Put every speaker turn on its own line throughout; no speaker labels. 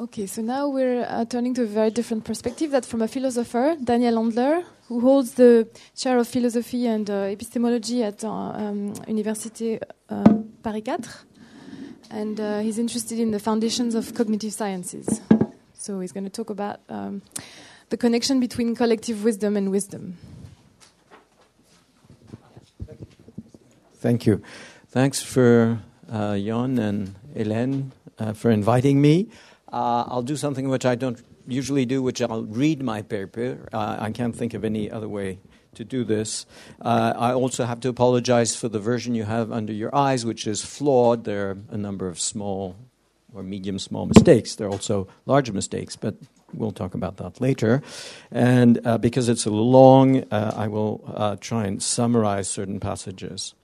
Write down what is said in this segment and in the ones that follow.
Okay, so now we're turning to a very different perspective. That's from a philosopher, Daniel Andler, who holds the chair of philosophy and epistemology at Université Paris 4. And he's interested in the foundations of cognitive sciences. So he's going to talk about the connection between collective wisdom and wisdom.
Thank you. Thanks for Jan and Hélène for inviting me. I'll do something which I don't usually do, which I'll read my paper. I can't think of any other way to do this. I also have to apologize for the version you have under your eyes, which is flawed. There are a number of small or medium-small mistakes. There are also large mistakes, but we'll talk about that later. And because it's a little long, I will try and summarize certain passages.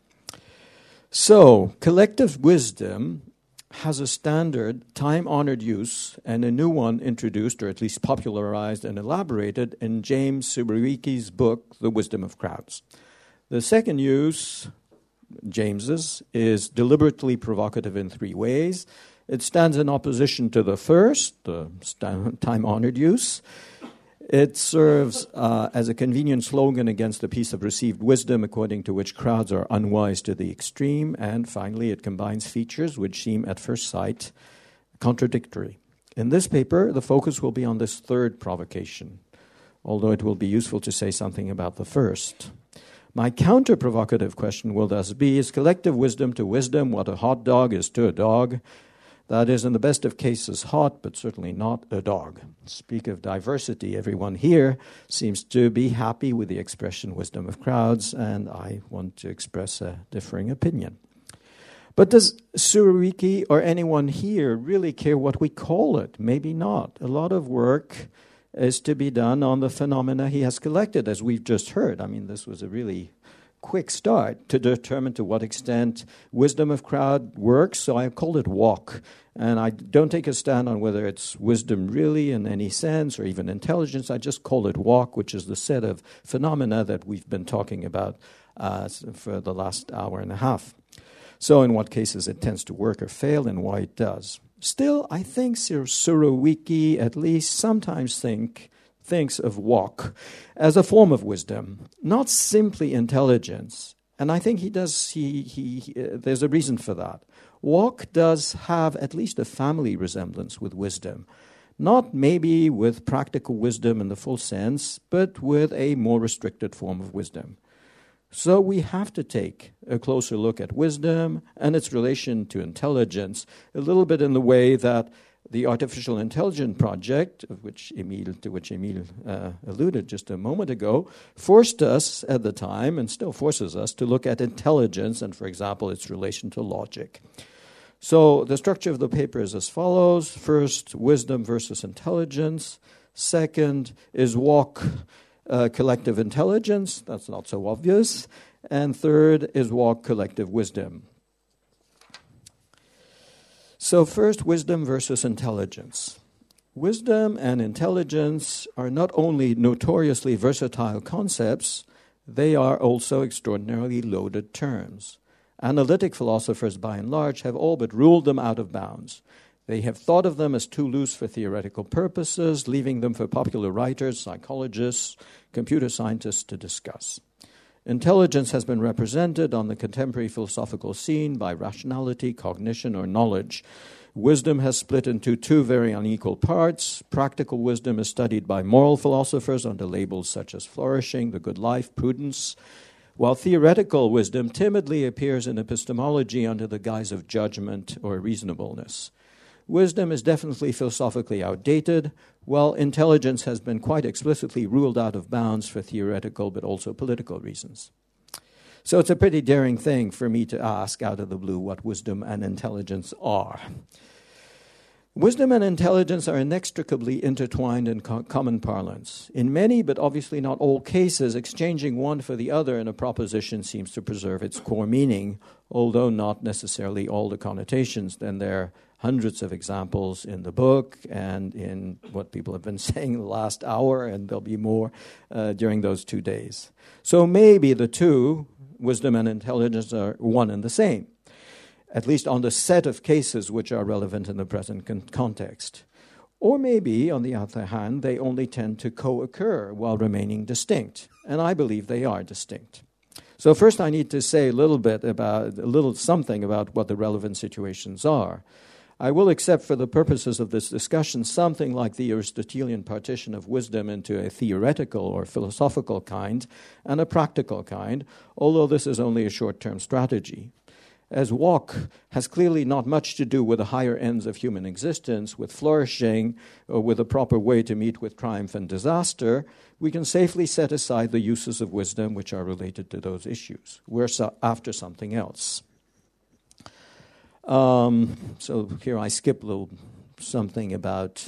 So, collective wisdom has a standard, time-honored use, and a new one introduced, or at least popularized and elaborated, in James Surowiecki's book, The Wisdom of Crowds. The second use, James's, is deliberately provocative in three ways. It stands in opposition to the first, the time-honored use. It serves as a convenient slogan against the piece of received wisdom, according to which crowds are unwise to the extreme. And finally, it combines features which seem at first sight contradictory. In this paper, the focus will be on this third provocation, although it will be useful to say something about the first. My counter-provocative question will thus be, is collective wisdom to wisdom what a hot dog is to a dog? That is, in the best of cases, hot, but certainly not a dog. Speak of diversity, everyone here seems to be happy with the expression wisdom of crowds, and I want to express a differing opinion. But does Surowiecki or anyone here really care what we call it? Maybe not. A lot of work is to be done on the phenomena he has collected, as we've just heard. I mean, this was a really quick start to determine to what extent wisdom of crowd works, so I called it walk. And I don't take a stand on whether it's wisdom really in any sense or even intelligence. I just call it walk, which is the set of phenomena that we've been talking about for the last hour and a half. So in what cases it tends to work or fail and why it does. Still, I think Surowiecki at least sometimes thinks of walk as a form of wisdom, not simply intelligence. And I think he does. There's a reason for that. Walk does have at least a family resemblance with wisdom, not maybe with practical wisdom in the full sense, but with a more restricted form of wisdom. So we have to take a closer look at wisdom and its relation to intelligence, a little bit in the way that the Artificial Intelligence Project, to which Emile alluded just a moment ago, forced us at the time, and still forces us, to look at intelligence and, for example, its relation to logic. So the structure of the paper is as follows. First, wisdom versus intelligence. Second is walk, collective intelligence. That's not so obvious. And third is walk, collective wisdom. So first, wisdom versus intelligence. Wisdom and intelligence are not only notoriously versatile concepts, they are also extraordinarily loaded terms. Analytic philosophers, by and large, have all but ruled them out of bounds. They have thought of them as too loose for theoretical purposes, leaving them for popular writers, psychologists, computer scientists to discuss. Intelligence has been represented on the contemporary philosophical scene by rationality, cognition, or knowledge. Wisdom has split into two very unequal parts. Practical wisdom is studied by moral philosophers under labels such as flourishing, the good life, prudence, while theoretical wisdom timidly appears in epistemology under the guise of judgment or reasonableness. Wisdom is definitely philosophically outdated, while intelligence has been quite explicitly ruled out of bounds for theoretical but also political reasons. So it's a pretty daring thing for me to ask out of the blue what wisdom and intelligence are. Wisdom and intelligence are inextricably intertwined in common parlance. In many, but obviously not all cases, exchanging one for the other in a proposition seems to preserve its core meaning, although not necessarily all the connotations. Then there are hundreds of examples in the book and in what people have been saying the last hour, and there'll be more during those 2 days. So maybe the two, wisdom and intelligence, are one and the same, at least on the set of cases which are relevant in the present context. Or maybe, on the other hand, they only tend to co-occur while remaining distinct. And I believe they are distinct. So first I need to say a little something about what the relevant situations are. I will accept for the purposes of this discussion something like the Aristotelian partition of wisdom into a theoretical or philosophical kind and a practical kind, although this is only a short-term strategy. As walk has clearly not much to do with the higher ends of human existence, with flourishing, or with a proper way to meet with triumph and disaster, we can safely set aside the uses of wisdom which are related to those issues. We're after something else. So here I skip a little something about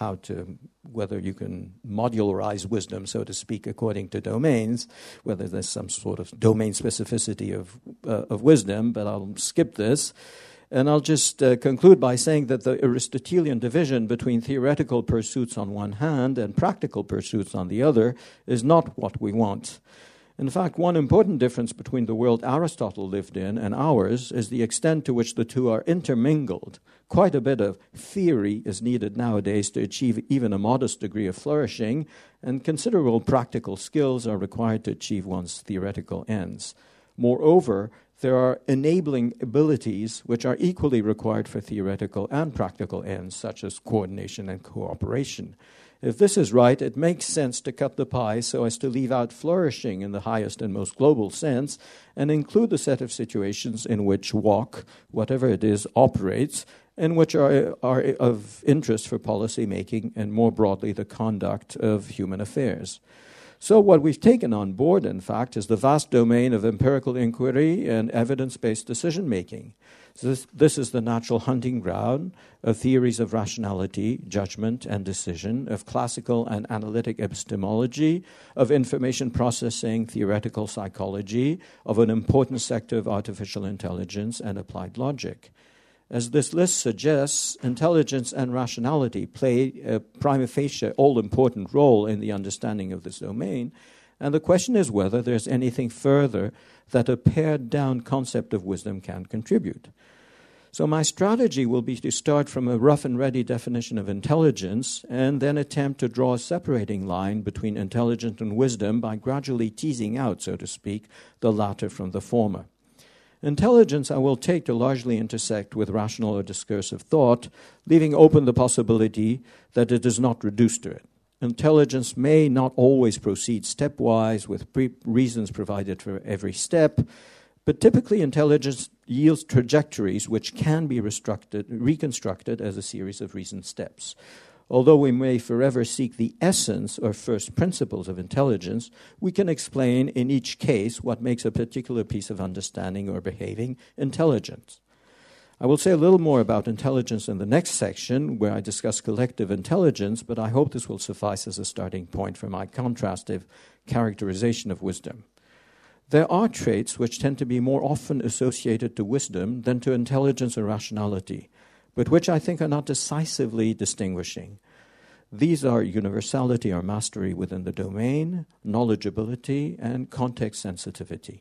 whether you can modularize wisdom, so to speak, according to domains, whether there's some sort of domain specificity of wisdom, but I'll skip this. And I'll just conclude by saying that the Aristotelian division between theoretical pursuits on one hand and practical pursuits on the other is not what we want. In fact, one important difference between the world Aristotle lived in and ours is the extent to which the two are intermingled. Quite a bit of theory is needed nowadays to achieve even a modest degree of flourishing, and considerable practical skills are required to achieve one's theoretical ends. Moreover, there are enabling abilities which are equally required for theoretical and practical ends, such as coordination and cooperation. If this is right, it makes sense to cut the pie so as to leave out flourishing in the highest and most global sense and include the set of situations in which walk, whatever it is, operates, and which are of interest for policy making and more broadly the conduct of human affairs. So what we've taken on board, in fact, is the vast domain of empirical inquiry and evidence-based decision-making. This is the natural hunting ground of theories of rationality, judgment, and decision, of classical and analytic epistemology, of information processing, theoretical psychology, of an important sector of artificial intelligence and applied logic. As this list suggests, intelligence and rationality play a prima facie all-important role in the understanding of this domain, and the question is whether there's anything further that a pared-down concept of wisdom can contribute. So my strategy will be to start from a rough and ready definition of intelligence and then attempt to draw a separating line between intelligence and wisdom by gradually teasing out, so to speak, the latter from the former. Intelligence I will take to largely intersect with rational or discursive thought, leaving open the possibility that it is not reduced to it. Intelligence may not always proceed stepwise with reasons provided for every step, but typically intelligence yields trajectories which can be reconstructed as a series of reasoned steps. Although we may forever seek the essence or first principles of intelligence, we can explain in each case what makes a particular piece of understanding or behaving intelligent. I will say a little more about intelligence in the next section, where I discuss collective intelligence, but I hope this will suffice as a starting point for my contrastive characterization of wisdom. There are traits which tend to be more often associated to wisdom than to intelligence or rationality, but which I think are not decisively distinguishing. These are universality or mastery within the domain, knowledgeability, and context sensitivity.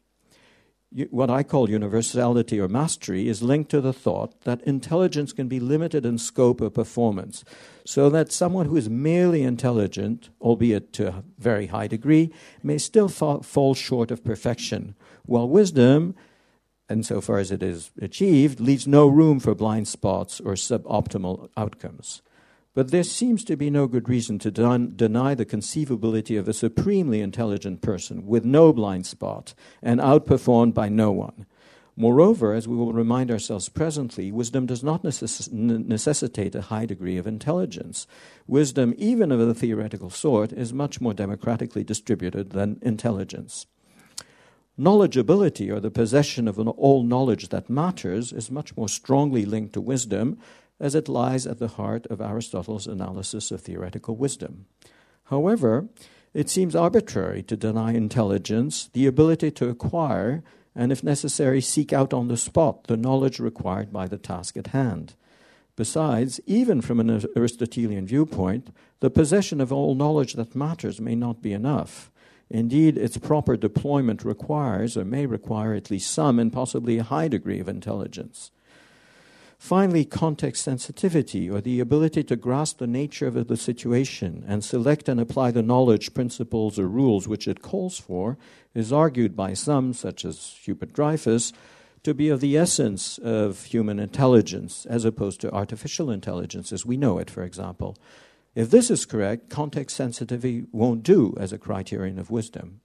What I call universality or mastery is linked to the thought that intelligence can be limited in scope or performance, so that someone who is merely intelligent, albeit to a very high degree, may still fall short of perfection, while wisdom, insofar as it is achieved, leaves no room for blind spots or suboptimal outcomes. But there seems to be no good reason to deny the conceivability of a supremely intelligent person with no blind spot and outperformed by no one. Moreover, as we will remind ourselves presently, wisdom does not necessitate a high degree of intelligence. Wisdom, even of the theoretical sort, is much more democratically distributed than intelligence. Knowledgeability, or the possession of all knowledge that matters, is much more strongly linked to wisdom, as it lies at the heart of Aristotle's analysis of theoretical wisdom. However, it seems arbitrary to deny intelligence the ability to acquire, and if necessary, seek out on the spot the knowledge required by the task at hand. Besides, even from an Aristotelian viewpoint, the possession of all knowledge that matters may not be enough. Indeed, its proper deployment requires, or may require, at least some and possibly a high degree of intelligence. Finally, context sensitivity, or the ability to grasp the nature of the situation and select and apply the knowledge, principles, or rules which it calls for, is argued by some, such as Hubert Dreyfus, to be of the essence of human intelligence, as opposed to artificial intelligence as we know it, for example. If this is correct, context sensitivity won't do as a criterion of wisdom.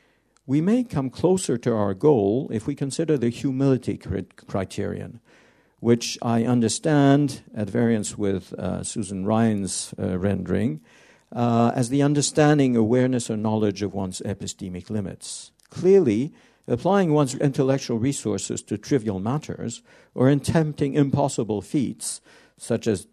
We may come closer to our goal if we consider the humility criterion, which I understand, at variance with Susan Ryan's rendering, as the understanding, awareness, or knowledge of one's epistemic limits. Clearly, applying one's intellectual resources to trivial matters or attempting impossible feats, such as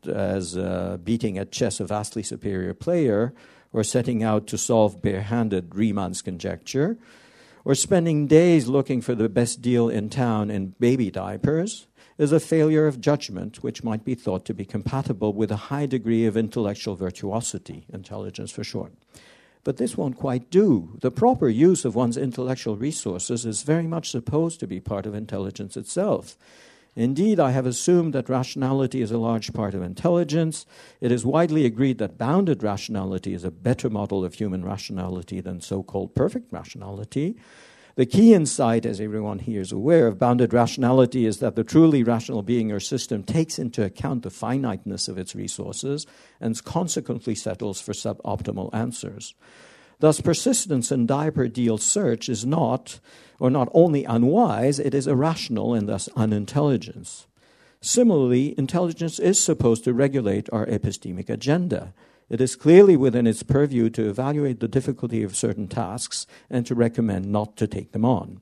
beating at chess a vastly superior player, or setting out to solve barehanded Riemann's conjecture, or spending days looking for the best deal in town in baby diapers, is a failure of judgment which might be thought to be compatible with a high degree of intellectual virtuosity, intelligence for short. But this won't quite do. The proper use of one's intellectual resources is very much supposed to be part of intelligence itself. Indeed, I have assumed that rationality is a large part of intelligence. It is widely agreed that bounded rationality is a better model of human rationality than so-called perfect rationality. The key insight, as everyone here is aware, of bounded rationality is that the truly rational being or system takes into account the finiteness of its resources and consequently settles for suboptimal answers. Thus, persistence in diaper deal search is not only unwise, it is irrational and thus unintelligence. Similarly, intelligence is supposed to regulate our epistemic agenda. It is clearly within its purview to evaluate the difficulty of certain tasks and to recommend not to take them on.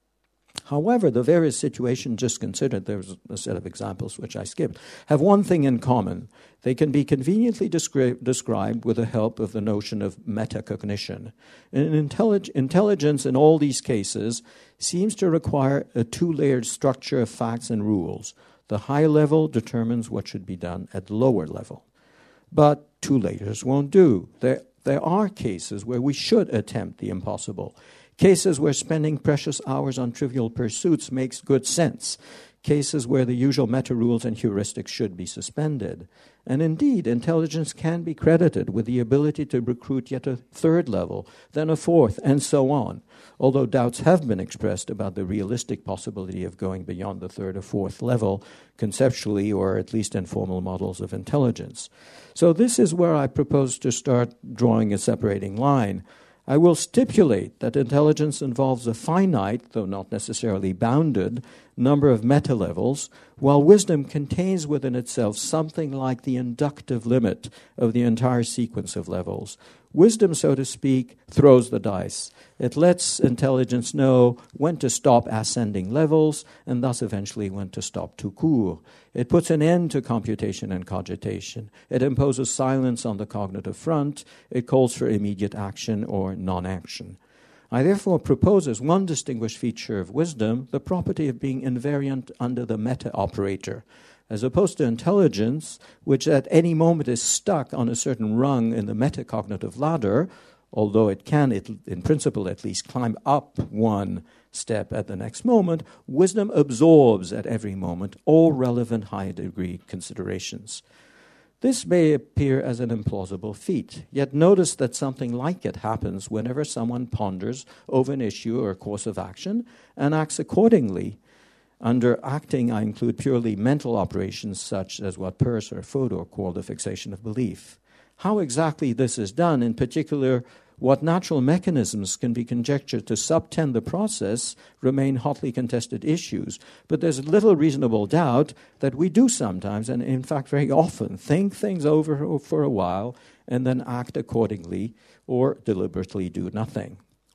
However, the various situations just considered, there's a set of examples which I skipped, have one thing in common. They can be conveniently described with the help of the notion of metacognition. And intelligence in all these cases seems to require a two-layered structure of facts and rules. The high level determines what should be done at the lower level. But two layers won't do. There are cases where we should attempt the impossible. Cases where spending precious hours on trivial pursuits makes good sense. Cases where the usual meta-rules and heuristics should be suspended. And indeed, intelligence can be credited with the ability to recruit yet a third level, then a fourth, and so on, although doubts have been expressed about the realistic possibility of going beyond the third or fourth level, conceptually or at least in formal models of intelligence. So this is where I propose to start drawing a separating line. I will stipulate that intelligence involves a finite, though not necessarily bounded, number of meta-levels, while wisdom contains within itself something like the inductive limit of the entire sequence of levels. Wisdom, so to speak, throws the dice. It lets intelligence know when to stop ascending levels and thus eventually when to stop tout court. It puts an end to computation and cogitation. It imposes silence on the cognitive front. It calls for immediate action or non-action. I therefore propose as one distinguished feature of wisdom the property of being invariant under the meta-operator, as opposed to intelligence, which at any moment is stuck on a certain rung in the metacognitive ladder, although it can, in principle at least, climb up one step at the next moment. Wisdom absorbs at every moment all relevant high-degree considerations. This may appear as an implausible feat, yet notice that something like it happens whenever someone ponders over an issue or a course of action and acts accordingly. Under acting, I include purely mental operations such as what Peirce or Fodor call the fixation of belief. How exactly this is done, in particular, what natural mechanisms can be conjectured to subtend the process, remain hotly contested issues. But there's little reasonable doubt that we do sometimes, and in fact very often, think things over for a while and then act accordingly or deliberately do nothing.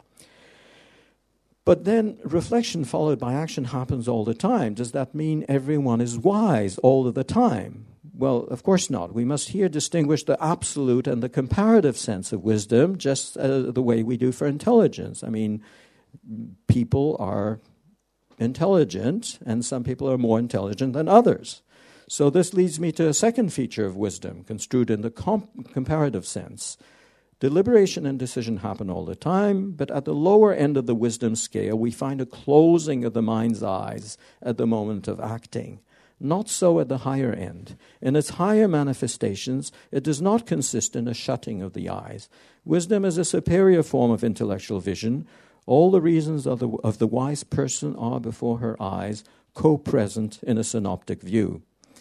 But then reflection followed by action happens all the time. Does that mean everyone is wise all of the time? Well, of course not. We must here distinguish the absolute and the comparative sense of wisdom, just the way we do for intelligence. I mean, people are intelligent, and some people are more intelligent than others. So this leads me to a second feature of wisdom, construed in the comparative sense. Deliberation and decision happen all the time, but at the lower end of the wisdom scale, we find a closing of the mind's eyes at the moment of acting. Not so at the higher end. In its higher manifestations, it does not consist in a shutting of the eyes. Wisdom is a superior form of intellectual vision. All the reasons of the wise person are before her eyes, co-present in a synoptic view.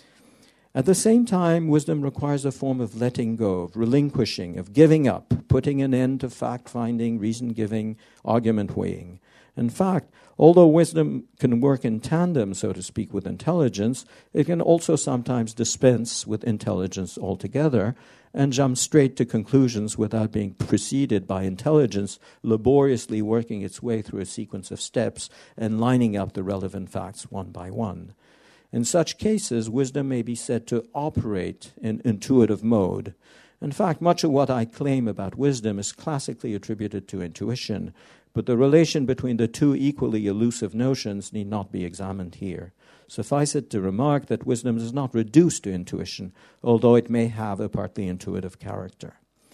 At the same time, wisdom requires a form of letting go, of relinquishing, of giving up, putting an end to fact-finding, reason-giving, argument-weighing. In fact, although wisdom can work in tandem, so to speak, with intelligence, it can also sometimes dispense with intelligence altogether and jump straight to conclusions without being preceded by intelligence laboriously working its way through a sequence of steps and lining up the relevant facts one by one. In such cases, wisdom may be said to operate in intuitive mode. In fact, much of what I claim about wisdom is classically attributed to intuition, but the relation between the two equally elusive notions need not be examined here. Suffice it to remark that wisdom is not reduced to intuition, although it may have a partly intuitive character.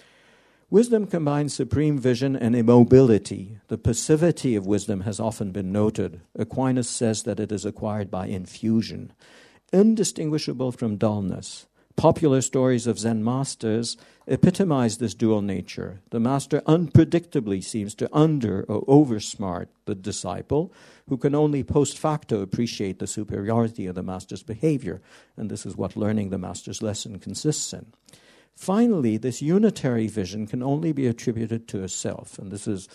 Wisdom combines supreme vision and immobility. The passivity of wisdom has often been noted. Aquinas says that it is acquired by infusion, indistinguishable from dullness. Popular stories of Zen masters epitomize this dual nature. The master unpredictably seems to under or oversmart the disciple, who can only post facto appreciate the superiority of the master's behavior, and this is what learning the master's lesson consists in. Finally, this unitary vision can only be attributed to a self, and this is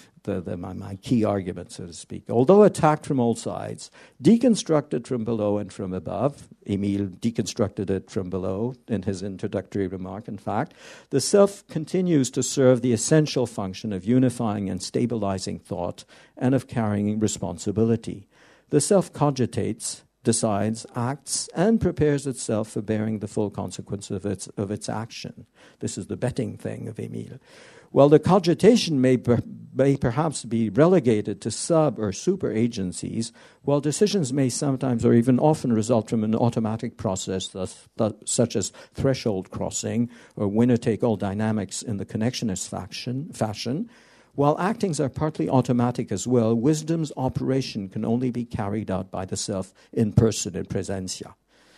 my key argument, so to speak. Although attacked from all sides, deconstructed from below and from above, Emile deconstructed it from below in his introductory remark, in fact, the self continues to serve the essential function of unifying and stabilizing thought and of carrying responsibility. The self cogitates, decides, acts, and prepares itself for bearing the full consequence of its action. This is the betting thing of Emile. While the cogitation may perhaps be relegated to sub- or super-agencies, while decisions may sometimes or even often result from an automatic process, such as threshold crossing or winner-take-all dynamics in the connectionist fashion, while actings are partly automatic as well, wisdom's operation can only be carried out by the self in person, in presentia.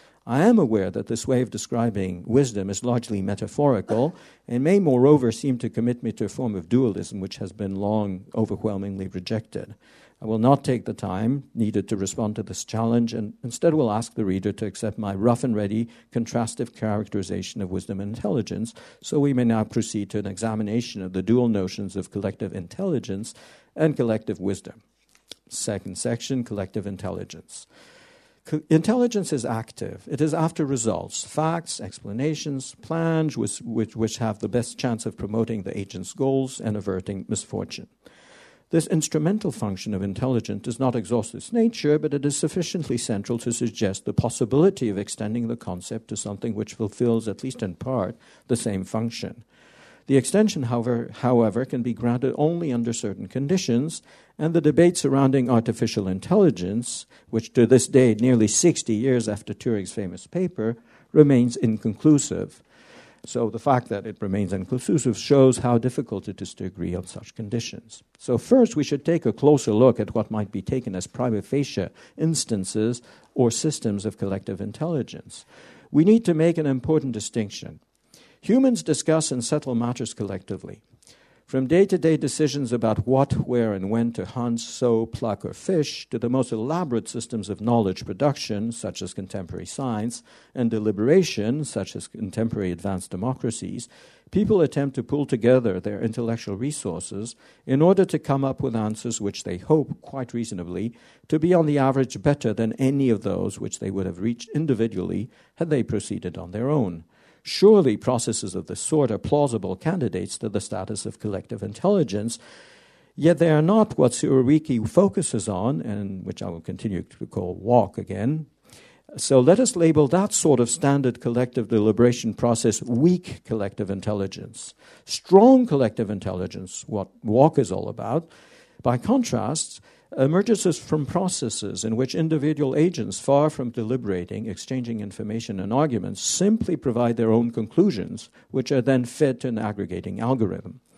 I am aware that this way of describing wisdom is largely metaphorical and may moreover seem to commit me to a form of dualism which has been long overwhelmingly rejected. I will not take the time needed to respond to this challenge and instead will ask the reader to accept my rough and ready contrastive characterization of wisdom and intelligence, so we may now proceed to an examination of the dual notions of collective intelligence and collective wisdom. Second section, collective intelligence. Intelligence is active. It is after results, facts, explanations, plans which have the best chance of promoting the agent's goals and averting misfortune. This instrumental function of intelligence does not exhaust its nature, but it is sufficiently central to suggest the possibility of extending the concept to something which fulfills, at least in part, the same function. The extension, however, can be granted only under certain conditions, and the debate surrounding artificial intelligence, which to this day, nearly 60 years after Turing's famous paper, remains inconclusive. So the fact that it remains inconclusive shows how difficult it is to agree on such conditions. So first, we should take a closer look at what might be taken as prima facie instances or systems of collective intelligence. We need to make an important distinction. Humans discuss and settle matters collectively. From day-to-day decisions about what, where, and when to hunt, sow, pluck, or fish, to the most elaborate systems of knowledge production, such as contemporary science, and deliberation, such as contemporary advanced democracies, people attempt to pull together their intellectual resources in order to come up with answers which they hope, quite reasonably, to be on the average better than any of those which they would have reached individually had they proceeded on their own. Surely processes of this sort are plausible candidates to the status of collective intelligence, yet they are not what Surowiecki focuses on, and which I will continue to call walk again. So let us label that sort of standard collective deliberation process weak collective intelligence. Strong collective intelligence, what walk is all about, by contrast, emerges from processes in which individual agents, far from deliberating, exchanging information and arguments, simply provide their own conclusions, which are then fed to an aggregating algorithm.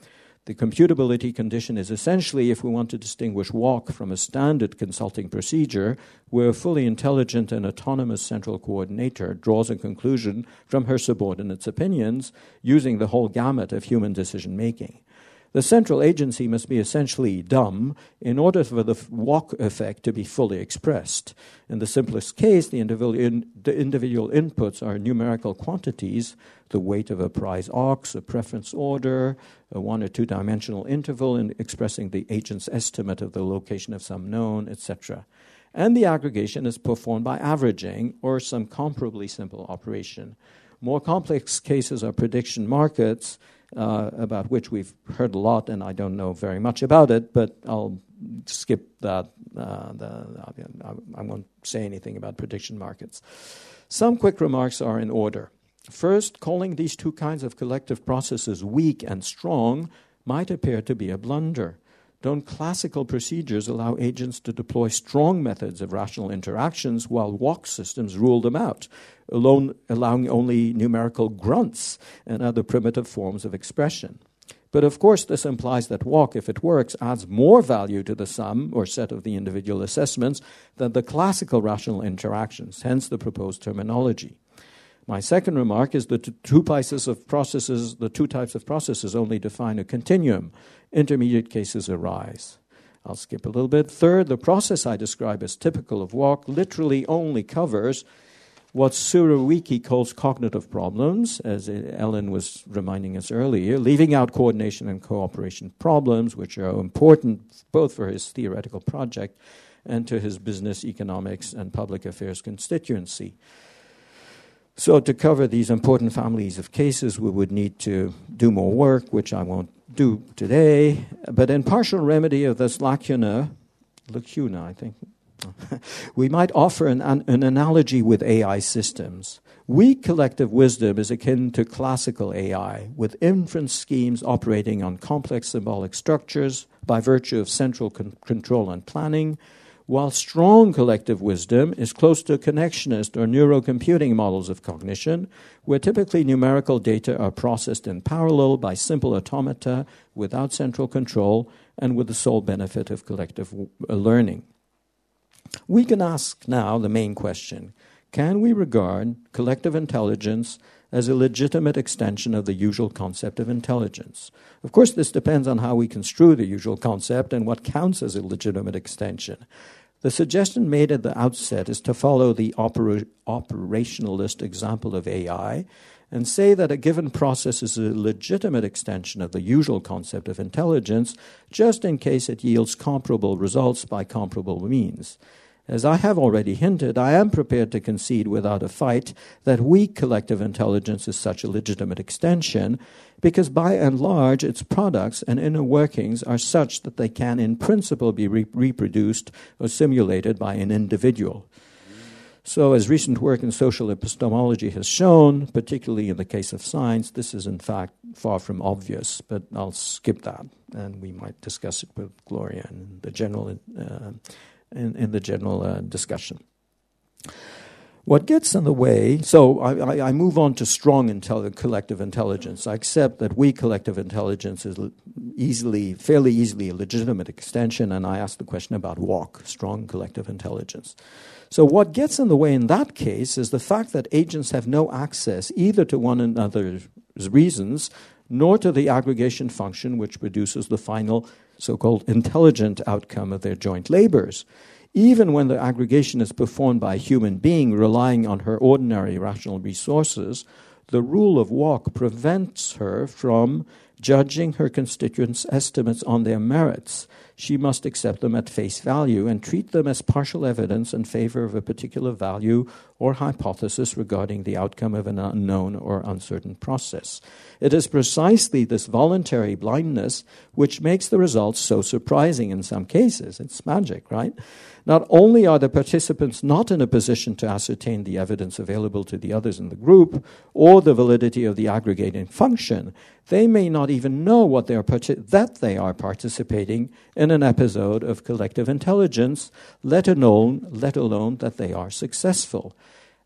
The computability condition is essentially if we want to distinguish walk from a standard consulting procedure where a fully intelligent and autonomous central coordinator draws a conclusion from her subordinates' opinions using the whole gamut of human decision-making. The central agency must be essentially dumb in order for the walk effect to be fully expressed. In the simplest case, the individual inputs are numerical quantities, the weight of a prize ox, a preference order, a 1 or 2 dimensional interval in expressing the agent's estimate of the location of some known, etc. And the aggregation is performed by averaging or some comparably simple operation. More complex cases are prediction markets, about which we've heard a lot, and I don't know very much about it, but I'll skip that. I won't say anything about prediction markets. Some quick remarks are in order. First, calling these two kinds of collective processes weak and strong might appear to be a blunder. Don't classical procedures allow agents to deploy strong methods of rational interactions while walk systems rule them out, allowing only numerical grunts and other primitive forms of expression? But of course, this implies that walk, if it works, adds more value to the sum or set of the individual assessments than the classical rational interactions, hence the proposed terminology. My second remark is that the two types of processes only define a continuum. Intermediate cases arise. I'll skip a little bit. Third, the process I describe as typical of walk literally only covers what Surowiecki calls cognitive problems, as Ellen was reminding us earlier, leaving out coordination and cooperation problems, which are important both for his theoretical project and to his business, economics, and public affairs constituency. So to cover these important families of cases, we would need to do more work, which I won't do today. But in partial remedy of this lacuna, I think, we might offer an analogy with AI systems. Weak collective wisdom is akin to classical AI, with inference schemes operating on complex symbolic structures by virtue of central control and planning, while strong collective wisdom is close to connectionist or neurocomputing models of cognition, where typically numerical data are processed in parallel by simple automata without central control and with the sole benefit of collective learning. We can ask now the main question: can we regard collective intelligence as a legitimate extension of the usual concept of intelligence? Of course, this depends on how we construe the usual concept and what counts as a legitimate extension. The suggestion made at the outset is to follow the operationalist example of AI and say that a given process is a legitimate extension of the usual concept of intelligence, just in case it yields comparable results by comparable means. As I have already hinted, I am prepared to concede without a fight that weak collective intelligence is such a legitimate extension, because by and large its products and inner workings are such that they can in principle be reproduced or simulated by an individual. So as recent work in social epistemology has shown, particularly in the case of science, this is in fact far from obvious, but I'll skip that, and we might discuss it with Gloria in the general discussion. What gets in the way, so I move on to strong collective intelligence. I accept that weak collective intelligence is fairly easily a legitimate extension, and I ask the question about walk, strong collective intelligence. So what gets in the way in that case is the fact that agents have no access either to one another's reasons nor to the aggregation function which produces the final so-called intelligent outcome of their joint labors. Even when the aggregation is performed by a human being relying on her ordinary rational resources, the rule of walk prevents her from judging her constituents' estimates on their merits. She must accept them at face value and treat them as partial evidence in favor of a particular value or hypothesis regarding the outcome of an unknown or uncertain process. It is precisely this voluntary blindness which makes the results so surprising in some cases. It's magic, right? Not only are the participants not in a position to ascertain the evidence available to the others in the group or the validity of the aggregating function, they may not even know that they are participating in an episode of collective intelligence, let alone that they are successful.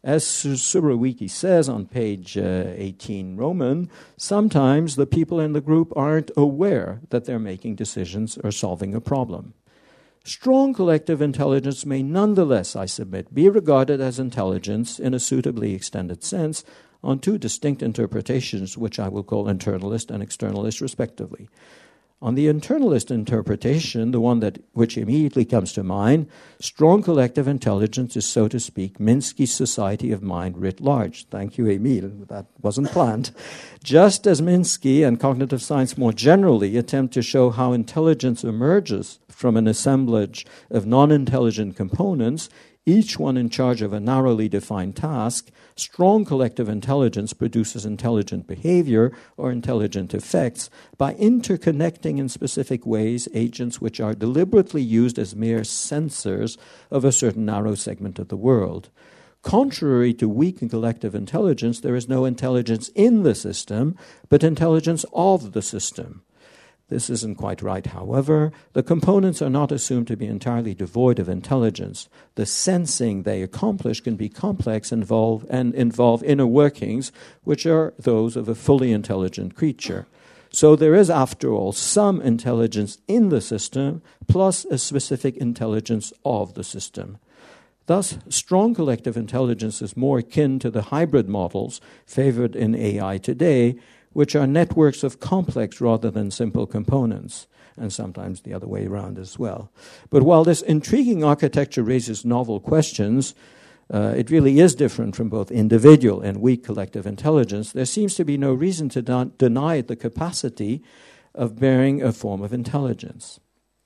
As Surowiecki says on page 18 Roman, sometimes the people in the group aren't aware that they're making decisions or solving a problem. Strong collective intelligence may nonetheless, I submit, be regarded as intelligence in a suitably extended sense on two distinct interpretations, which I will call internalist and externalist respectively. On the internalist interpretation, the one which immediately comes to mind, strong collective intelligence is, so to speak, Minsky's society of mind writ large. Thank you, Emile. That wasn't planned. Just as Minsky and cognitive science more generally attempt to show how intelligence emerges from an assemblage of non-intelligent components, each one in charge of a narrowly defined task, strong collective intelligence produces intelligent behavior or intelligent effects by interconnecting in specific ways agents which are deliberately used as mere sensors of a certain narrow segment of the world. Contrary to weak and collective intelligence, there is no intelligence in the system, but intelligence of the system. This isn't quite right, however. The components are not assumed to be entirely devoid of intelligence. The sensing they accomplish can be complex and involve inner workings, which are those of a fully intelligent creature. So there is, after all, some intelligence in the system, plus a specific intelligence of the system. Thus, strong collective intelligence is more akin to the hybrid models favored in AI today, which are networks of complex rather than simple components, and sometimes the other way around as well. But while this intriguing architecture raises novel questions, it really is different from both individual and weak collective intelligence. There seems to be no reason to deny it the capacity of bearing a form of intelligence.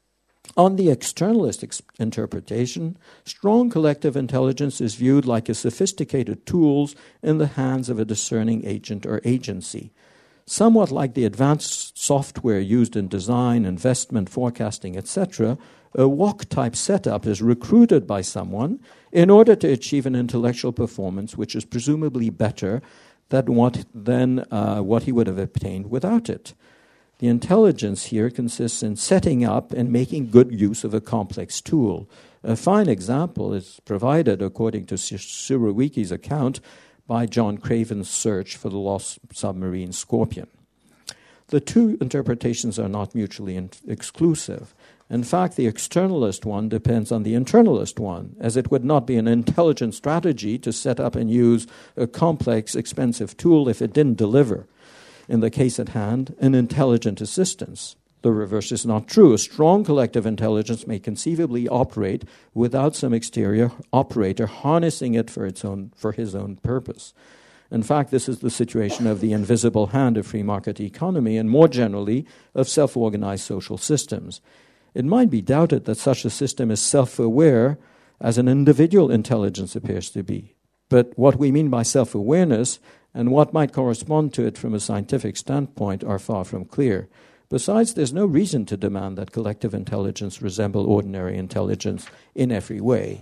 On the externalist interpretation, strong collective intelligence is viewed like a sophisticated tool in the hands of a discerning agent or agency. Somewhat like the advanced software used in design, investment, forecasting, etc., a WOC-type setup is recruited by someone in order to achieve an intellectual performance which is presumably better than what he would have obtained without it. The intelligence here consists in setting up and making good use of a complex tool. A fine example is provided, according to Surowiecki's account, by John Craven's search for the lost submarine Scorpion. The two interpretations are not mutually exclusive. In fact, the externalist one depends on the internalist one, as it would not be an intelligent strategy to set up and use a complex, expensive tool if it didn't deliver, in the case at hand, an intelligent assistance. The reverse is not true. A strong collective intelligence may conceivably operate without some exterior operator harnessing it for his own purpose. In fact, this is the situation of the invisible hand of free market economy and more generally of self-organized social systems. It might be doubted that such a system is self-aware as an individual intelligence appears to be. But what we mean by self-awareness and what might correspond to it from a scientific standpoint are far from clear. Besides, there's no reason to demand that collective intelligence resemble ordinary intelligence in every way.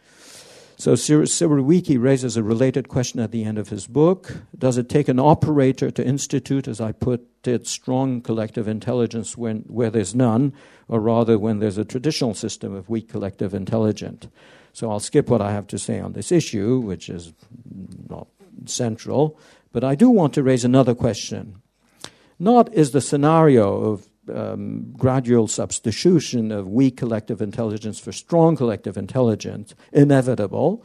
So Surowiecki raises a related question at the end of his book. Does it take an operator to institute, as I put it, strong collective intelligence where there's none, or rather when there's a traditional system of weak collective intelligence? So I'll skip what I have to say on this issue, which is not central, but I do want to raise another question. Not is the scenario of gradual substitution of weak collective intelligence for strong collective intelligence inevitable.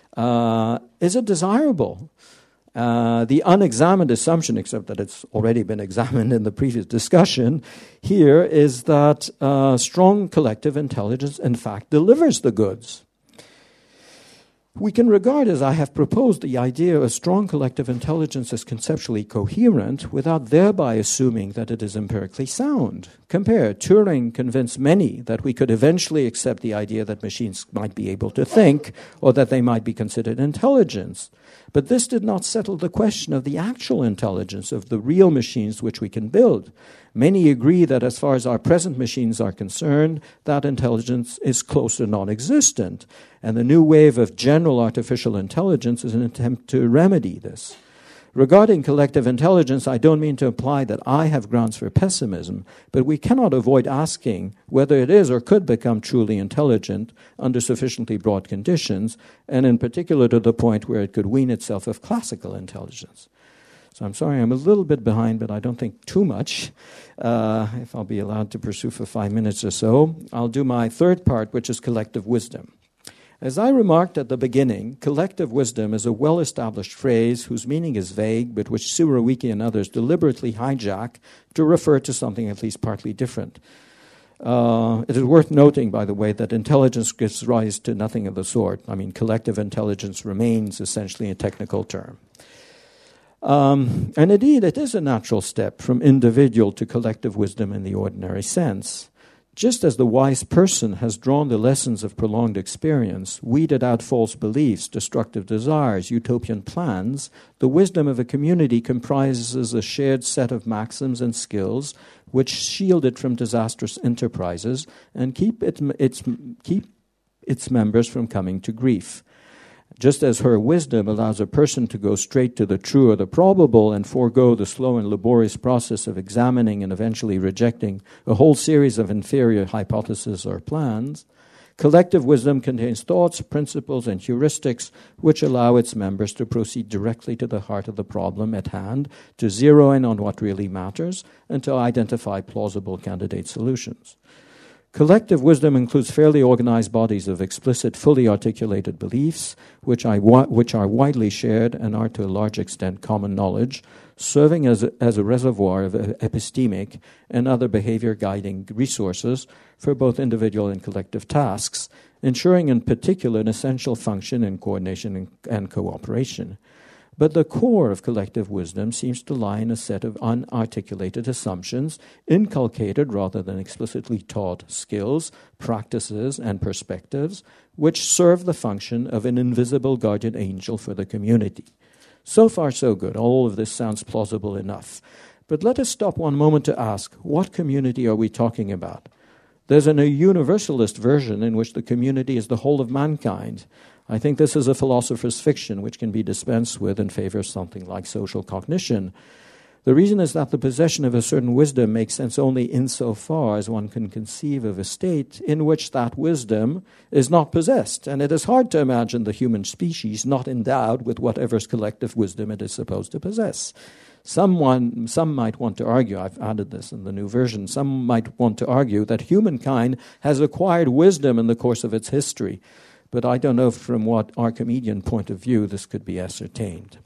Is it desirable? The unexamined assumption, except that it's already been examined in the previous discussion, here is that strong collective intelligence, in fact, delivers the goods. We can regard, as I have proposed, the idea of strong collective intelligence as conceptually coherent without thereby assuming that it is empirically sound. Compare, Turing convinced many that we could eventually accept the idea that machines might be able to think or that they might be considered intelligent. But this did not settle the question of the actual intelligence of the real machines which we can build. Many agree that as far as our present machines are concerned, that intelligence is close to non-existent. And the new wave of general artificial intelligence is an attempt to remedy this. Regarding collective intelligence, I don't mean to imply that I have grounds for pessimism, but we cannot avoid asking whether it is or could become truly intelligent under sufficiently broad conditions, and in particular to the point where it could wean itself of classical intelligence. So I'm sorry, I'm a little bit behind, but I don't think too much. If I'll be allowed to pursue for 5 minutes or so, I'll do my third part, which is collective wisdom. As I remarked at the beginning, collective wisdom is a well-established phrase whose meaning is vague, but which Surowiecki and others deliberately hijack to refer to something at least partly different. It is worth noting, by the way, that intelligence gives rise to nothing of the sort. I mean, collective intelligence remains essentially a technical term. And indeed, it is a natural step from individual to collective wisdom in the ordinary sense. Just as the wise person has drawn the lessons of prolonged experience, weeded out false beliefs, destructive desires, utopian plans, the wisdom of a community comprises a shared set of maxims and skills which shield it from disastrous enterprises and keep its members from coming to grief. Just as her wisdom allows a person to go straight to the true or the probable and forego the slow and laborious process of examining and eventually rejecting a whole series of inferior hypotheses or plans, collective wisdom contains thoughts, principles, and heuristics which allow its members to proceed directly to the heart of the problem at hand, to zero in on what really matters, and to identify plausible candidate solutions. Collective wisdom includes fairly organized bodies of explicit, fully articulated beliefs, which are widely shared and are to a large extent common knowledge, serving as a reservoir of epistemic and other behavior-guiding resources for both individual and collective tasks, ensuring in particular an essential function in coordination and cooperation. But the core of collective wisdom seems to lie in a set of unarticulated assumptions, inculcated rather than explicitly taught skills, practices, and perspectives, which serve the function of an invisible guardian angel for the community. So far, so good. All of this sounds plausible enough. But let us stop one moment to ask, what community are we talking about? There's a universalist version in which the community is the whole of mankind. I think this is a philosopher's fiction which can be dispensed with in favor of something like social cognition. The reason is that the possession of a certain wisdom makes sense only insofar as one can conceive of a state in which that wisdom is not possessed, and it is hard to imagine the human species not endowed with whatever collective wisdom it is supposed to possess. Some might want to argue, I've added this in the new version, some might want to argue that humankind has acquired wisdom in the course of its history. But I don't know from what Archimedean point of view this could be ascertained.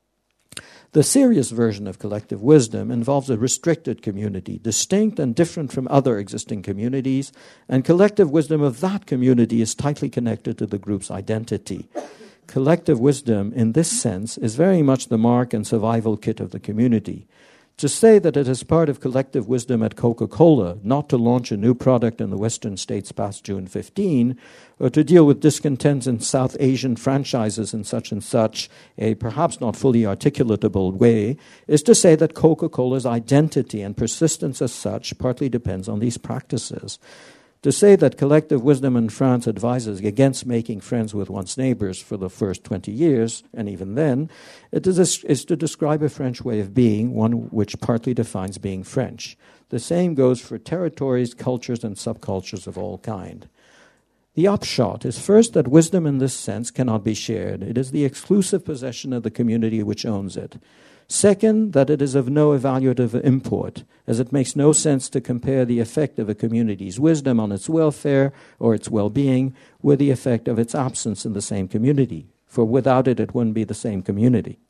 The serious version of collective wisdom involves a restricted community, distinct and different from other existing communities, and collective wisdom of that community is tightly connected to the group's identity. Collective wisdom, in this sense, is very much the mark and survival kit of the community. To say that it is part of collective wisdom at Coca-Cola not to launch a new product in the Western states past June 15, or to deal with discontents in South Asian franchises in such and such a perhaps not fully articulatable way, is to say that Coca-Cola's identity and persistence as such partly depends on these practices. To say that collective wisdom in France advises against making friends with one's neighbors for the first 20 years, and even then, it is to describe a French way of being, one which partly defines being French. The same goes for territories, cultures, and subcultures of all kind. The upshot is first that wisdom in this sense cannot be shared. It is the exclusive possession of the community which owns it. Second, that it is of no evaluative import, as it makes no sense to compare the effect of a community's wisdom on its welfare or its well-being with the effect of its absence in the same community, for without it, it wouldn't be the same community.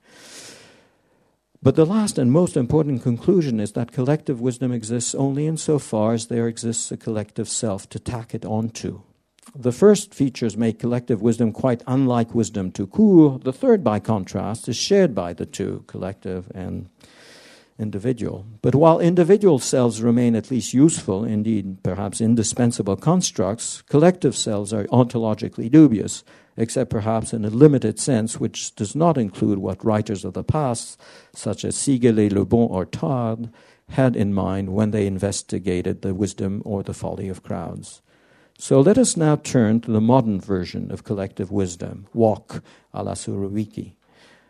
But the last and most important conclusion is that collective wisdom exists only insofar as there exists a collective self to tack it onto. The first features make collective wisdom quite unlike wisdom tout court. The third, by contrast, is shared by the two, collective and individual. But while individual selves remain at least useful, indeed perhaps indispensable constructs, collective selves are ontologically dubious, except perhaps in a limited sense which does not include what writers of the past, such as Sigelet, Le Bon, or Tarde, had in mind when they investigated the wisdom or the folly of crowds. So let us now turn to the modern version of collective wisdom, walk à la Surowiecki.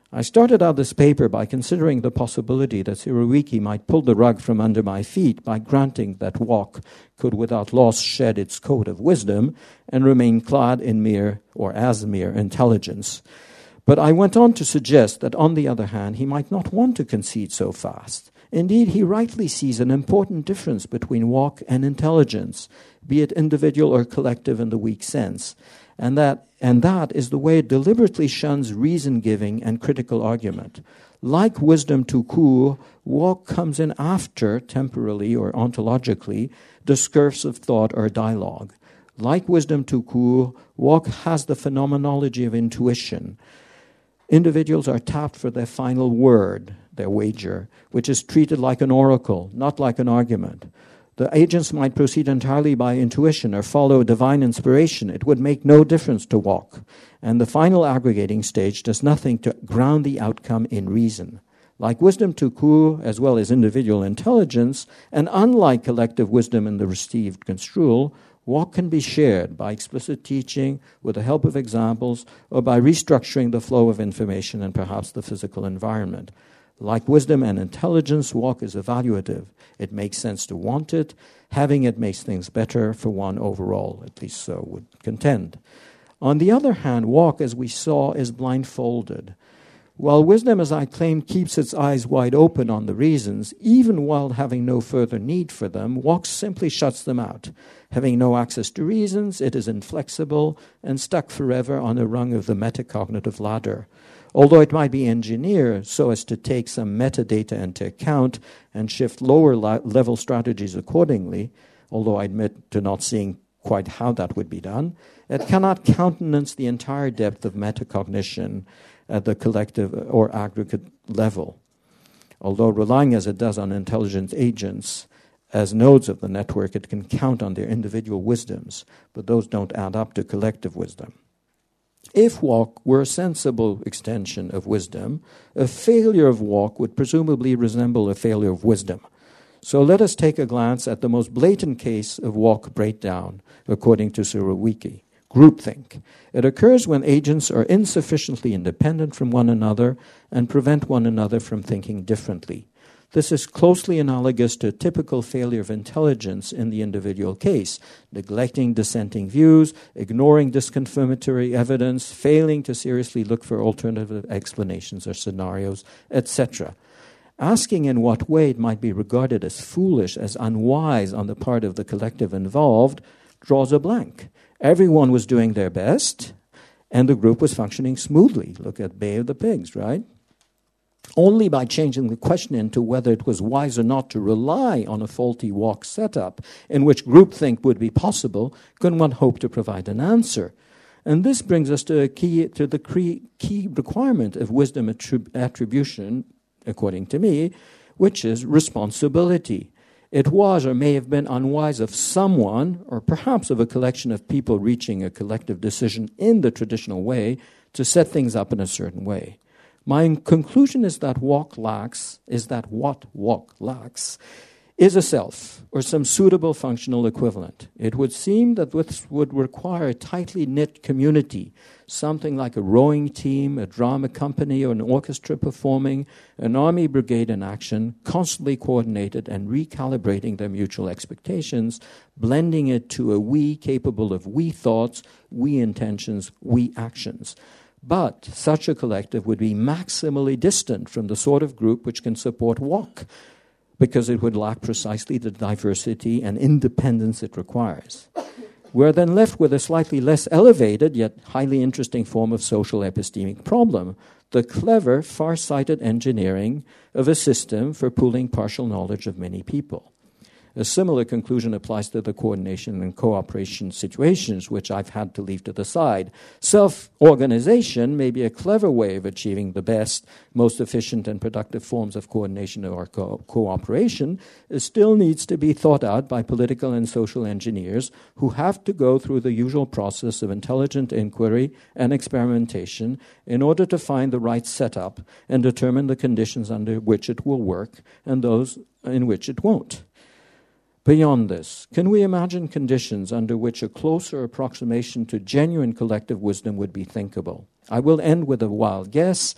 I started out this paper by considering the possibility that Sirowiecki might pull the rug from under my feet by granting that walk could without loss shed its coat of wisdom and remain clad in mere intelligence. But I went on to suggest that, on the other hand, he might not want to concede so fast. Indeed, he rightly sees an important difference between walk and intelligence, be it individual or collective in the weak sense, and that is the way it deliberately shuns reason-giving and critical argument. Like wisdom tout court, walk comes in after, temporally or ontologically, discourse of thought or dialogue. Like wisdom tout court, walk has the phenomenology of intuition. Individuals are tapped for their final word, their wager, which is treated like an oracle, not like an argument. The agents might proceed entirely by intuition or follow divine inspiration. It would make no difference to walk. And the final aggregating stage does nothing to ground the outcome in reason. Like wisdom tout court, as well as individual intelligence, and unlike collective wisdom in the received construal, walk can be shared by explicit teaching, with the help of examples, or by restructuring the flow of information and perhaps the physical environment. Like wisdom and intelligence, walk is evaluative. It makes sense to want it. Having it makes things better for one overall, at least so would contend. On the other hand, walk, as we saw, is blindfolded. While wisdom, as I claimed, keeps its eyes wide open on the reasons, even while having no further need for them, walk simply shuts them out. Having no access to reasons, it is inflexible and stuck forever on a rung of the metacognitive ladder. Although it might be engineered so as to take some metadata into account and shift lower-level strategies accordingly, although I admit to not seeing quite how that would be done, it cannot countenance the entire depth of metacognition at the collective or aggregate level. Although relying as it does on intelligent agents as nodes of the network, it can count on their individual wisdoms, but those don't add up to collective wisdom. If walk were a sensible extension of wisdom, a failure of walk would presumably resemble a failure of wisdom. So let us take a glance at the most blatant case of walk breakdown, according to Sirowiecki, groupthink. It occurs when agents are insufficiently independent from one another and prevent one another from thinking differently. This is closely analogous to a typical failure of intelligence in the individual case, neglecting dissenting views, ignoring disconfirmatory evidence, failing to seriously look for alternative explanations or scenarios, etc. Asking in what way it might be regarded as foolish, as unwise on the part of the collective involved, draws a blank. Everyone was doing their best, and the group was functioning smoothly. Look at Bay of the Pigs, right? Only by changing the question into whether it was wise or not to rely on a faulty walk setup in which groupthink would be possible can one hope to provide an answer. And this brings us to the key requirement of wisdom attribution, according to me, which is responsibility. It was or may have been unwise of someone, or perhaps of a collection of people reaching a collective decision in the traditional way, to set things up in a certain way. My conclusion is that what walk lacks is a self, or some suitable functional equivalent. It would seem that this would require a tightly knit community, something like a rowing team, a drama company, or an orchestra performing, an army brigade in action, constantly coordinated and recalibrating their mutual expectations, blending it to a we capable of we thoughts, we intentions, we actions. But such a collective would be maximally distant from the sort of group which can support walk, because it would lack precisely the diversity and independence it requires. We're then left with a slightly less elevated, yet highly interesting form of social epistemic problem, the clever, far-sighted engineering of a system for pooling partial knowledge of many people. A similar conclusion applies to the coordination and cooperation situations, which I've had to leave to the side. Self-organization may be a clever way of achieving the best, most efficient and productive forms of coordination or cooperation. It still needs to be thought out by political and social engineers who have to go through the usual process of intelligent inquiry and experimentation in order to find the right setup and determine the conditions under which it will work and those in which it won't. Beyond this, can we imagine conditions under which a closer approximation to genuine collective wisdom would be thinkable? I will end with a wild guess.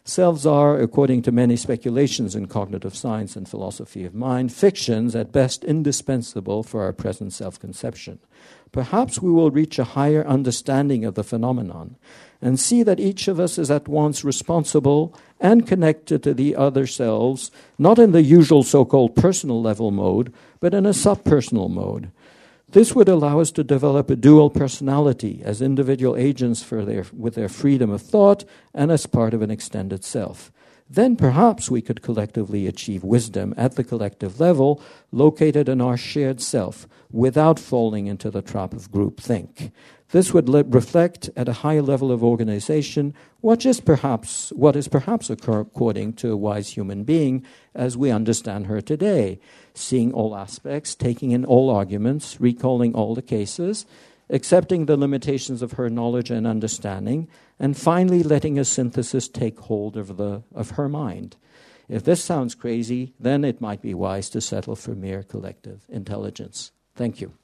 Selves are, according to many speculations in cognitive science and philosophy of mind, fictions at best indispensable for our present self-conception. Perhaps we will reach a higher understanding of the phenomenon and see that each of us is at once responsible and connected to the other selves, not in the usual so-called personal level mode, but in a subpersonal mode. This would allow us to develop a dual personality as individual agents with their freedom of thought and as part of an extended self. Then perhaps we could collectively achieve wisdom at the collective level, located in our shared self, without falling into the trap of groupthink. This would reflect at a high level of organization what is perhaps according to a wise human being as we understand her today, seeing all aspects, taking in all arguments, recalling all the cases, accepting the limitations of her knowledge and understanding, and finally letting a synthesis take hold of her mind. If this sounds crazy, then it might be wise to settle for mere collective intelligence. Thank you.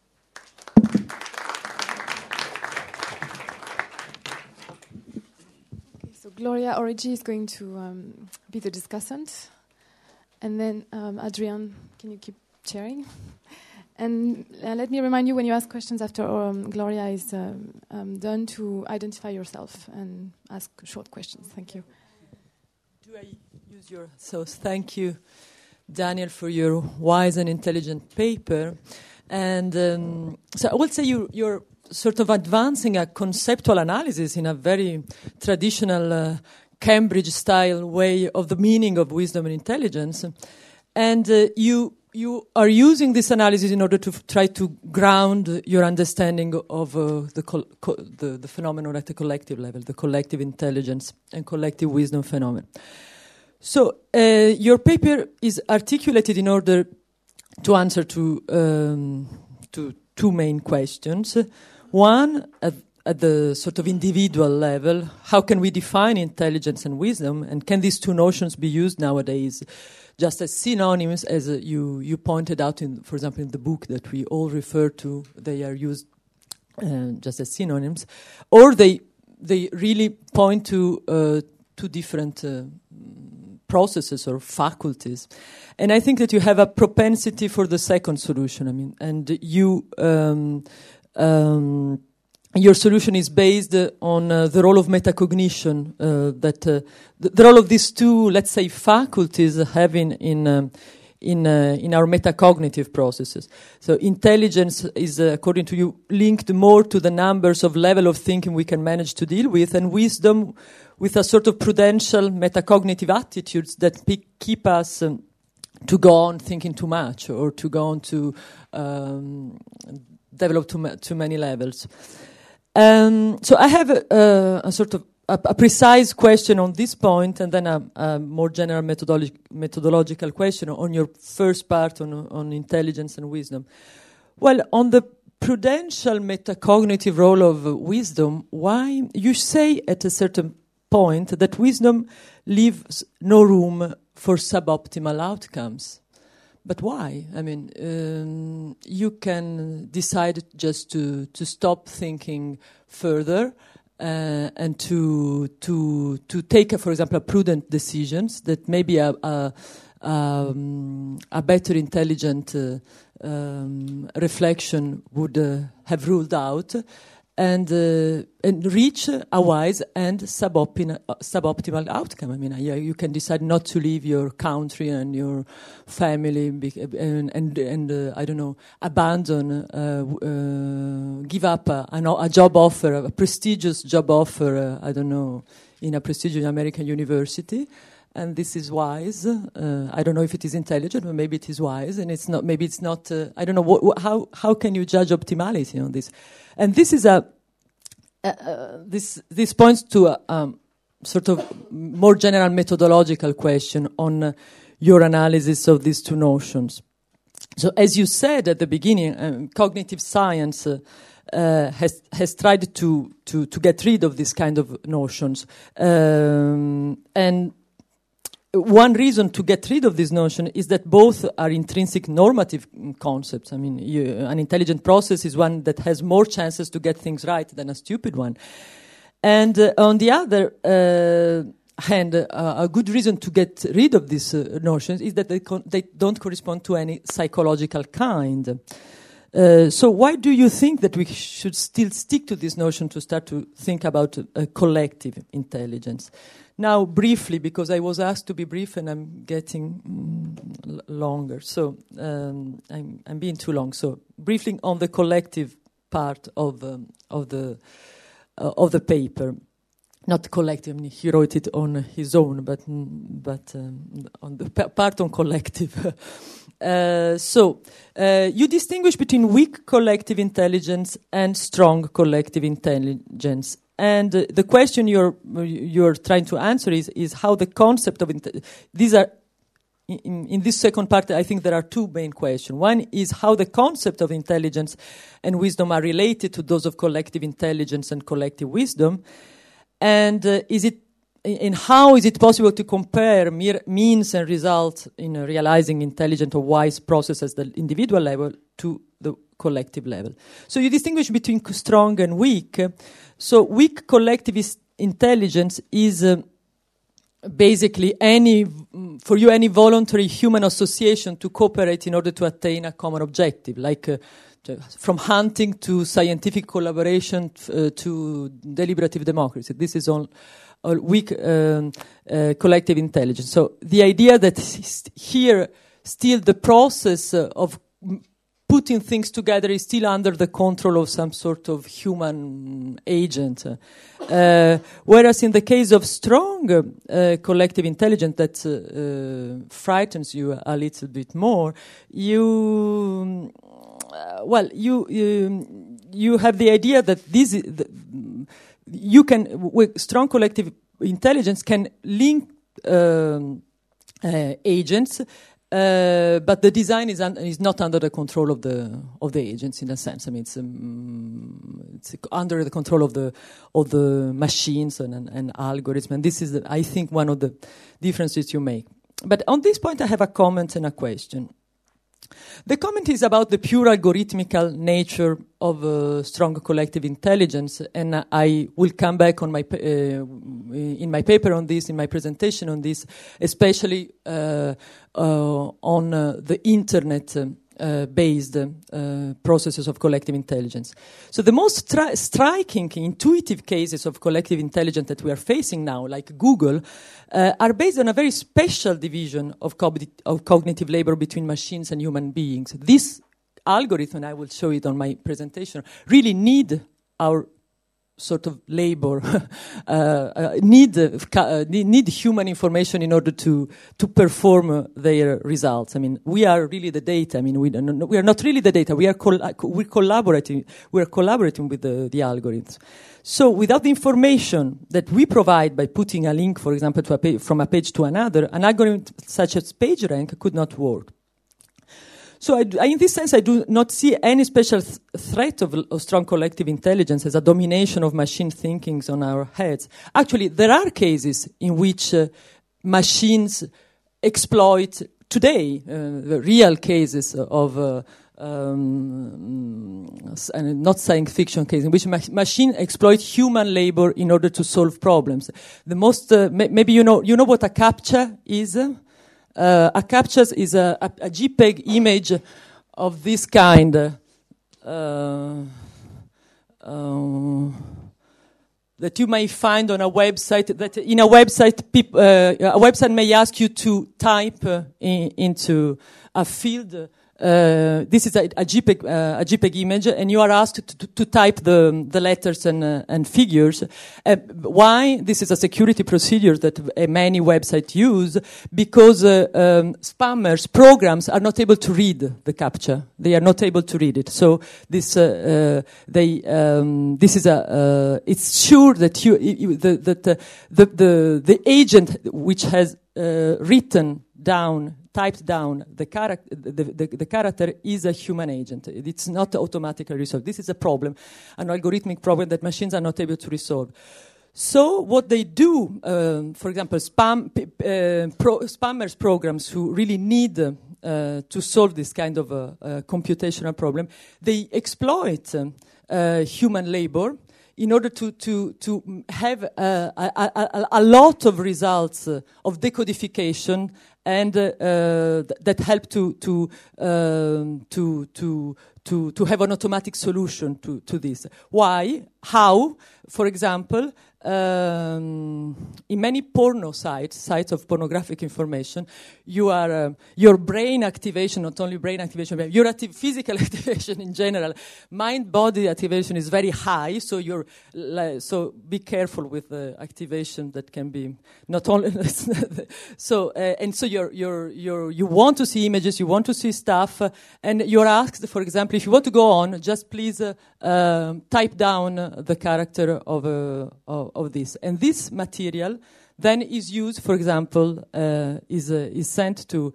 So Gloria Origi is going to be the discussant. And then, Adrian, can you keep chairing? And let me remind you, when you ask questions after Gloria is done, to identify yourself and ask short questions. Thank you.
Do I use your... So thank you, Daniel, for your wise and intelligent paper. And so I would say you're sort of advancing a conceptual analysis in a very traditional Cambridge-style way of the meaning of wisdom and intelligence. And you are using this analysis in order to try to ground your understanding of the phenomenon at the collective level, the collective intelligence and collective wisdom phenomenon. So your paper is articulated in order to answer to two main questions. One, at the sort of individual level, how can we define intelligence and wisdom, and can these two notions be used nowadays just as synonyms, as you pointed out, for example, in the book that we all refer to, they are used just as synonyms, or they really point to two different processes or faculties. And I think that you have a propensity for the second solution. I mean, and your solution is based on the role of metacognition that the role of these two, let's say, faculties have in our metacognitive processes. So intelligence is, according to you, linked more to the numbers of level of thinking we can manage to deal with, and wisdom with a sort of prudential metacognitive attitudes that keep us to go on thinking too much or to go on to develop too many levels. So I have a sort of a precise question on this point, and then a more general methodological question on your first part on intelligence and wisdom. Well, on the prudential metacognitive role of wisdom, why you say at a certain point that wisdom leaves no room for suboptimal outcomes. But why? I mean, you can decide just to stop thinking further and to take, for example, a prudent decisions that maybe a better intelligent reflection would have ruled out, and reach a wise and suboptimal outcome. I mean, you can decide not to leave your country and your family, and I don't know, abandon, give up a job offer, a prestigious job offer, I don't know, in a prestigious American university. And this is wise. I don't know if it is intelligent, but maybe it is wise, and it's not. Maybe it's not. I don't know. How can you judge optimality on this? And this is this points to a sort of more general methodological question on your analysis of these two notions. So, as you said at the beginning, cognitive science has tried to get rid of this kind of notions, and one reason to get rid of this notion is that both are intrinsic normative concepts. I mean, an intelligent process is one that has more chances to get things right than a stupid one. And on the other hand, a good reason to get rid of these notions is that they don't correspond to any psychological kind. So why do you think that we should still stick to this notion to start to think about collective intelligence? Now, briefly, because I was asked to be brief and I'm getting longer, so I'm being too long. So briefly on the collective part of the paper, not collective. I mean, he wrote it on his own, but on the part on collective. So you distinguish between weak collective intelligence and strong collective intelligence. And the question you're trying to answer is how the concept of these are in this second part. I think there are two main questions. One is how the concept of intelligence and wisdom are related to those of collective intelligence and collective wisdom, and how is it possible to compare means and results in realizing intelligent or wise processes at the individual level to the collective level? So you distinguish between strong and weak. So weak collective intelligence is basically any voluntary human association to cooperate in order to attain a common objective, like from hunting to scientific collaboration to deliberative democracy. This is all weak collective intelligence. So the idea that here still the process of putting things together is still under the control of some sort of human agent. Whereas in the case of strong collective intelligence that frightens you a little bit more, you have the idea that strong collective intelligence can link agents, but the design is not under the control of the agents in a sense. I mean, it's under the control of the machines and algorithms. And this is, I think, one of the differences you make. But on this point, I have a comment and a question. The comment is about the pure algorithmical nature of strong collective intelligence, and I will come back on in my paper on this, in my presentation on this, especially on the internet based processes of collective intelligence. So the most striking, intuitive cases of collective intelligence that we are facing now, like Google, are based on a very special division of cognitive labor between machines and human beings. This algorithm, I will show it on my presentation, really need our sort of labor, need human information in order to perform their results. I mean, we are really the data. I mean, we are not really the data. We're collaborating with the algorithms. So without the information that we provide by putting a link, for example, from a page to another, an algorithm such as PageRank could not work. So in this sense, I do not see any special threat of strong collective intelligence as a domination of machine thinking on our heads. Actually, there are cases in which machines exploit today, the real cases of and not science fiction cases, in which machine exploit human labor in order to solve problems. The most, maybe you know what a CAPTCHA is? A CAPTCHA is a JPEG image of this kind. That you may find on a website. That in a website, a website may ask you to type into a field. This is a JPEG image, and you are asked to type the letters and figures. Why? This is a security procedure that many websites use, because spammers programs are not able to read the CAPTCHA. They are not able to read it. So this it's sure that the agent which has typed down the character is a human agent. It's not automatically resolved. This is a problem, an algorithmic problem that machines are not able to resolve. So what they do, for example, spammers programs who really need to solve this kind of computational problem, they exploit human labor in order to have a lot of results of decodification and that help to have an automatic solution to this. Why? How? For example, in many porno sites of pornographic information, your brain activation, not only brain activation, but your physical activation in general, mind-body activation is very high. So so be careful with the activation that can be not only so and so you want to see images, you want to see stuff, and you're asked, for example, if you want to go on, just please type down the character of this, and this material then is used, for example, is sent to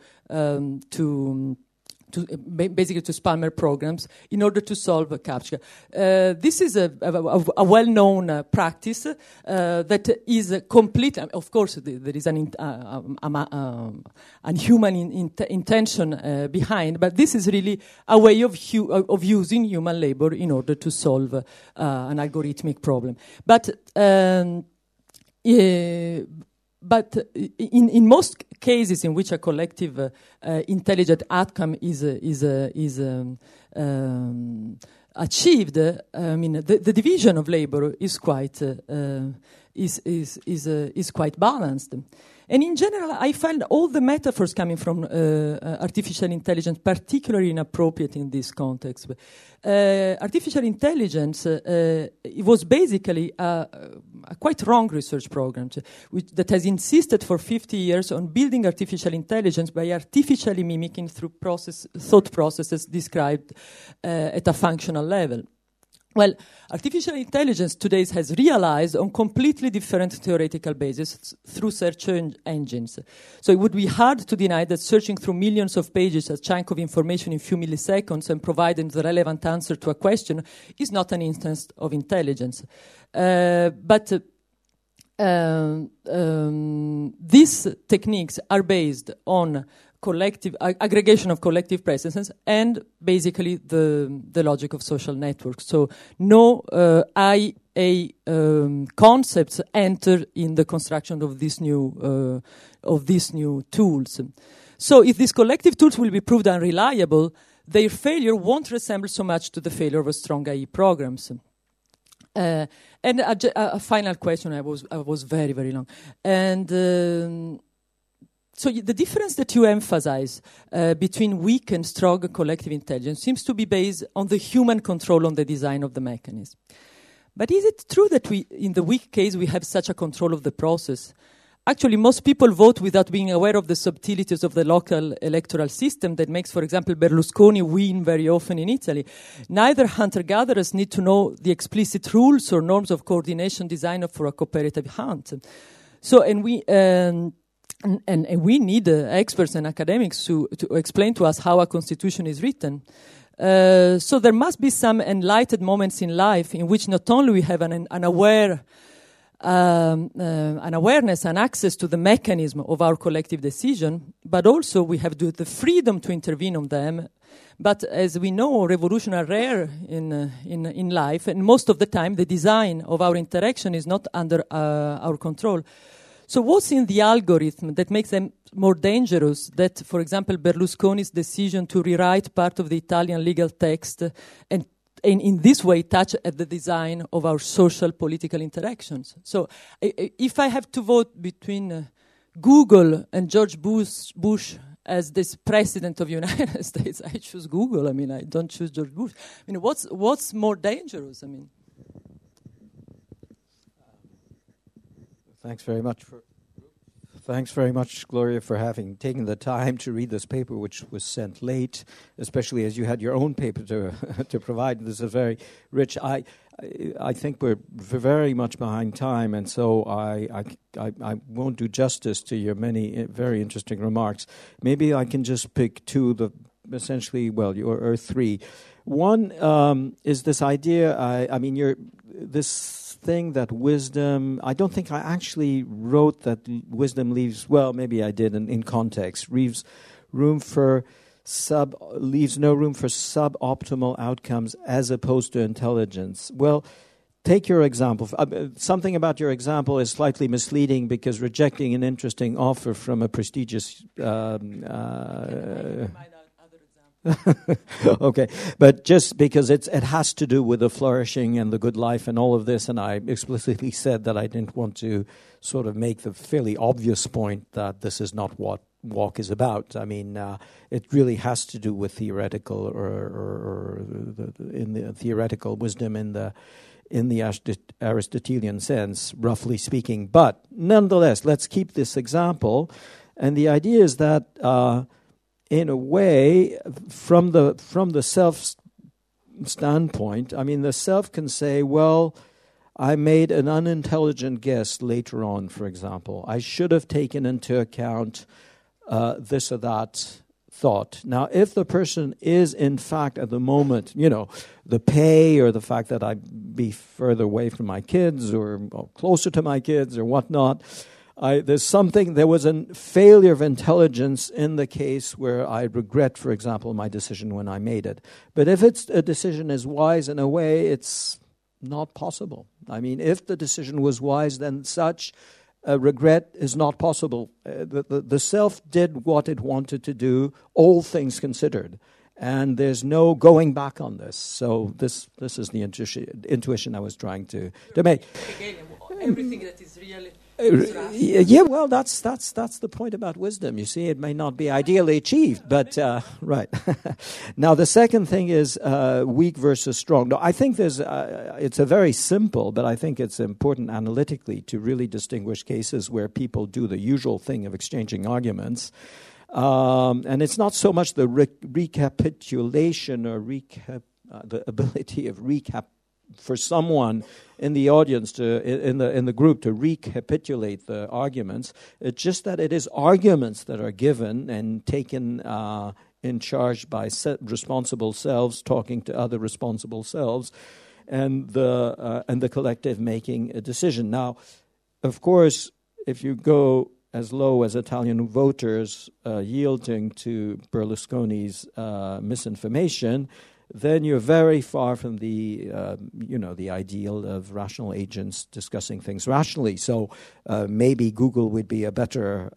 basically to spammer programs in order to solve a CAPTCHA. This is a well-known practice that is complete. Of course, there is an human intention behind, but this is really a way of using human labor in order to solve an algorithmic problem. But in most cases in which a collective intelligent outcome is achieved, I mean the division of labor is quite balanced. And in general, I find all the metaphors coming from artificial intelligence particularly inappropriate in this context. Artificial intelligence it was basically a quite wrong research program that has insisted for 50 years on building artificial intelligence by artificially mimicking through thought processes described at a functional level. Well, artificial intelligence today has realized on completely different theoretical bases through search engines. So it would be hard to deny that searching through millions of pages, a chunk of information in few milliseconds, and providing the relevant answer to a question is not an instance of intelligence. But these techniques are based on collective aggregation of collective presences and basically the logic of social networks. So no IA concepts enter in the construction of these new tools. So if these collective tools will be proved unreliable, their failure won't resemble so much to the failure of strong AI programs. And a final question. I was very, very long. And so the difference that you emphasize between weak and strong collective intelligence seems to be based on the human control on the design of the mechanism. But is it true that in the weak case, we have such a control of the process? Actually, most people vote without being aware of the subtleties of the local electoral system that makes, for example, Berlusconi win very often in Italy. Neither hunter-gatherers need to know the explicit rules or norms of coordination designed for a cooperative hunt. So, and we need experts and academics to explain to us how a constitution is written. So there must be some enlightened moments in life in which not only we have an awareness and access to the mechanism of our collective decision, but also we have the freedom to intervene on them. But as we know, revolutions are rare in life, and most of the time the design of our interaction is not under our control. So what's in the algorithm that makes them more dangerous? That, for example, Berlusconi's decision to rewrite part of the Italian legal text and in this way touch at the design of our social political interactions. So if I have to vote between Google and George Bush as this president of the United States, I choose Google. I mean, I don't choose George Bush. I mean, what's more dangerous? I mean.
Thanks very much, Gloria, for having taken the time to read this paper, which was sent late, especially as you had your own paper to provide. This is very rich. I think we're very much behind time, and so I won't do justice to your many very interesting remarks. Maybe I can just pick two, or three. One is this idea. This thing that wisdom, I don't think I actually wrote that wisdom leaves, well, maybe I did in context, leaves no room for suboptimal outcomes as opposed to intelligence. Well, take your example. Something about your example is slightly misleading because rejecting an interesting offer from a prestigious... Okay, but just because it has to do with the flourishing and the good life and all of this, and I explicitly said that I didn't want to sort of make the fairly obvious point that this is not what walk is about. I mean, it really has to do with theoretical or in the theoretical wisdom in the Aristotelian sense, roughly speaking. But nonetheless, let's keep this example, and the idea is that. In a way, from the self standpoint, I mean, the self can say, well, I made an unintelligent guess later on, for example. I should have taken into account this or that thought. Now, if the person is, in fact, at the moment, the pay or the fact that I be further away from my kids or closer to my kids or whatnot, there was a failure of intelligence in the case where I regret, for example, my decision when I made it. But if a decision is wise in a way, it's not possible. I mean, if the decision was wise, then such a regret is not possible. The self did what it wanted to do, all things considered. And there's no going back on this. So this is the intuition I was trying to make.
Everything that is really...
Yeah, well, that's the point about wisdom. You see, it may not be ideally achieved, but right. Now, the second thing is weak versus strong. No, I think it's a very simple, but I think it's important analytically to really distinguish cases where people do the usual thing of exchanging arguments. And it's not so much the recapitulation or the ability of for someone in the audience in the group to recapitulate the arguments. It's just that it is arguments that are given and taken in charge by responsible selves talking to other responsible selves, and the collective making a decision. Now, of course, if you go as low as Italian voters yielding to Berlusconi's misinformation, then you're very far from the ideal of rational agents discussing things rationally. So maybe Google would be a better.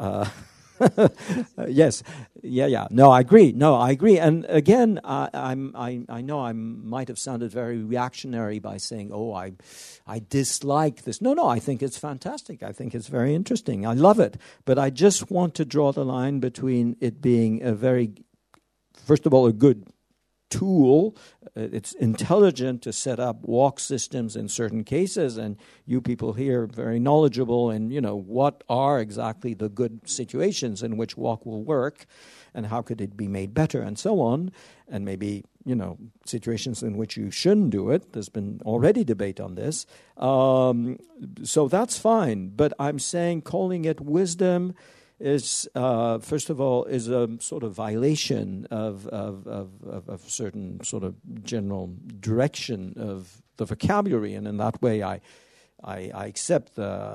Yes, yeah. No, I agree. And again, I know I might have sounded very reactionary by saying, "Oh, I dislike this." No, I think it's fantastic. I think it's very interesting. I love it. But I just want to draw the line between it being first of all, a good tool. It's intelligent to set up walk systems in certain cases, and you people here are very knowledgeable in what are exactly the good situations in which walk will work and how could it be made better and so on, and maybe situations in which you shouldn't do it. There's been already debate on this, so that's fine, but I'm saying calling it wisdom is first of all is a sort of violation of certain sort of general direction of the vocabulary, and in that way, I accept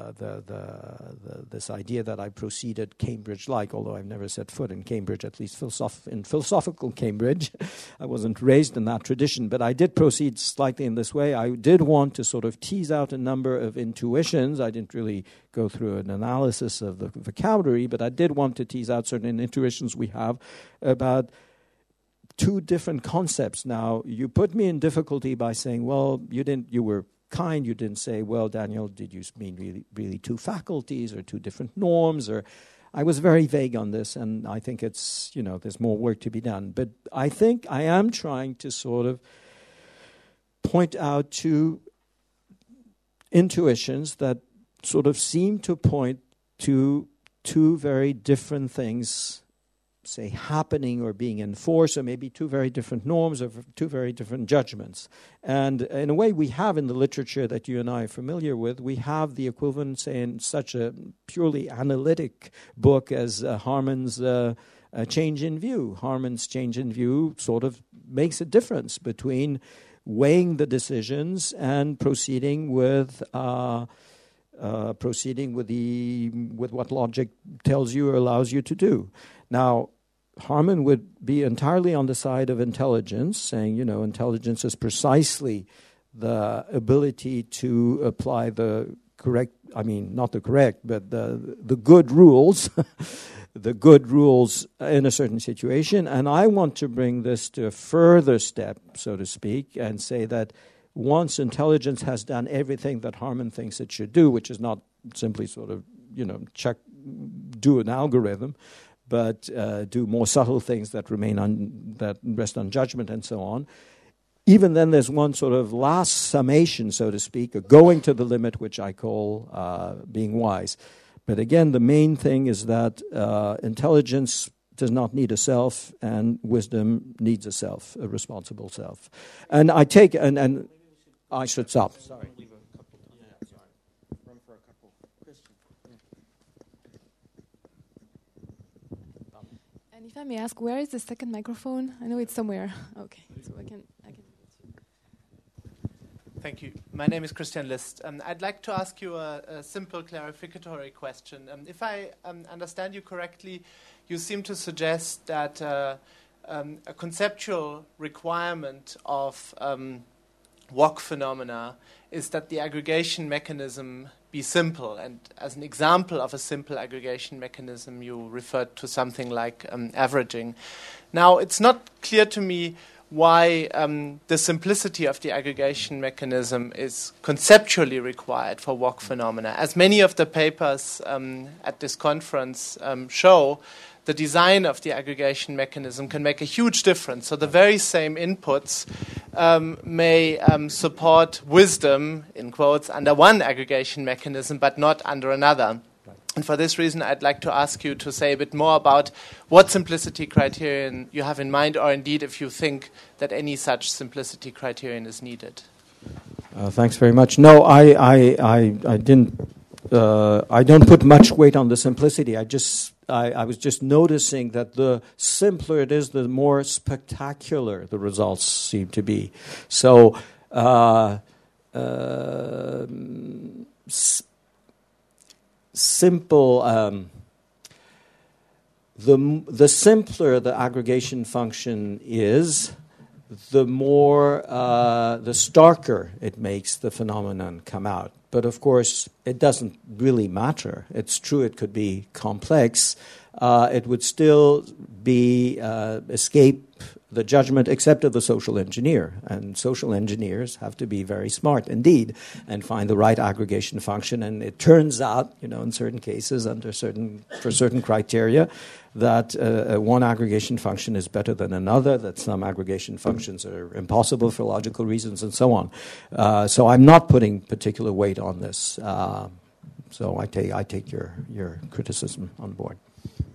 this idea that I proceeded Cambridge-like, although I've never set foot in Cambridge, at least in philosophical Cambridge. I wasn't raised in that tradition, but I did proceed slightly in this way. I did want to sort of tease out a number of intuitions. I didn't really go through an analysis of the vocabulary, but I did want to tease out certain intuitions we have about two different concepts. Now, you put me in difficulty by saying, well, you were kind. You didn't say, well, Daniel, did you mean really two faculties or two different norms? Or I was very vague on this, and I think it's, there's more work to be done. But I think I am trying to sort of point out two intuitions that sort of seem to point to two very different things, say, happening or being enforced, or maybe two very different norms or two very different judgments. And in a way, we have in the literature that you and I are familiar with, we have the equivalent, say, in such a purely analytic book as Harman's Change in View. Harman's Change in View sort of makes a difference between weighing the decisions and proceeding with what logic tells you or allows you to do. Now, Harman would be entirely on the side of intelligence, saying, intelligence is precisely the ability to apply the correct, I mean, not the correct, but the good rules, the good rules in a certain situation. And I want to bring this to a further step, so to speak, and say that once intelligence has done everything that Harman thinks it should do, which is not simply sort of, do an algorithm, but do more subtle things that that rest on judgment and so on. Even then, there's one sort of last summation, so to speak, going to the limit, which I call being wise. But again, the main thing is that intelligence does not need a self, and wisdom needs a self, a responsible self. And I take, and I should stop. Sorry.
And if I may ask, where is the second microphone? I know it's somewhere. Okay, so I can.
Thank you. My name is Christian List. I'd like to ask you a simple clarificatory question. If I understand you correctly, you seem to suggest that a conceptual requirement of Wok phenomena is that the aggregation mechanism be simple. And as an example of a simple aggregation mechanism, you referred to something like averaging. Now, it's not clear to me why the simplicity of the aggregation mechanism is conceptually required for Wok phenomena. As many of the papers at this conference show, the design of the aggregation mechanism can make a huge difference. So the very same inputs may support wisdom, in quotes, under one aggregation mechanism, but not under another. And for this reason, I'd like to ask you to say a bit more about what simplicity criterion you have in mind, or indeed if you think that any such simplicity criterion is needed.
Thanks very much. No, I didn't. I don't put much weight on the simplicity. I was just noticing that the simpler it is, the more spectacular the results seem to be. So. Simple. The simpler the aggregation function is, the more the starker it makes the phenomenon come out. But of course, it doesn't really matter. It's true; it could be complex. It would still be escape the judgment, except of the social engineer. And social engineers have to be very smart indeed and find the right aggregation function. And it turns out, in certain cases, for certain criteria, that one aggregation function is better than another, that some aggregation functions are impossible for logical reasons, and so on. So I'm not putting particular weight on this. So I take your criticism on board.